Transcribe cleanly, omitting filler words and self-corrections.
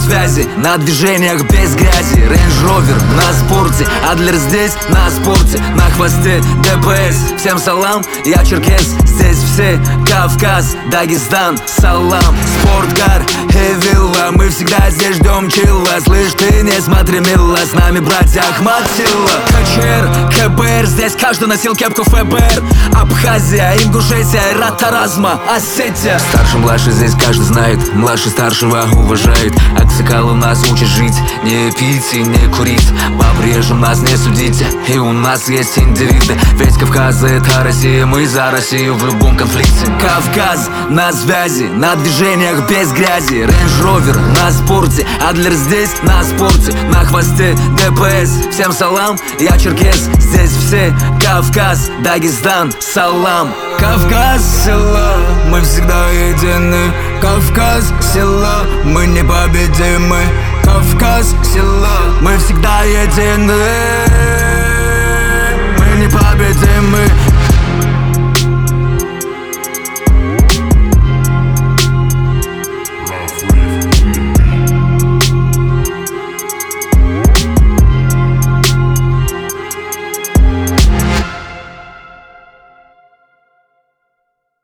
связи, на движениях без грязи. Range Rover на спорте, Адлер здесь на спорте, на хвосте ДПС. Всем салам, я черкес, здесь все Кавказ, Дагестан, салам. Спорткар и вилла, мы всегда здесь ждем чилла. Слышь, ты не смотри, мило, с нами братья Ахмат Силла. КЧР, КБР, здесь каждый носил кепку ФБР. Абхазия, Ингушетия, Ратаразма, Осетия. Старший, младший, здесь каждый знает, младший старшего уважает. Аксакал у нас учит жить, не пить и не курить. По приезжим нас не судите, и у нас есть индивиды. Ведь Кавказ — это Россия, мы за Россию в любом конфликте. Кавказ на связи, на движениях без грязи. Range Rover на спорте, Адлер здесь на спорте, на хвосте ДПС. Всем салам, я черкес, здесь все Кавказ, Дагестан, салам. Кавказ, села, мы всегда едины. Кавказ, села, мы непобедимы. Кавказ, села, мы всегда едины.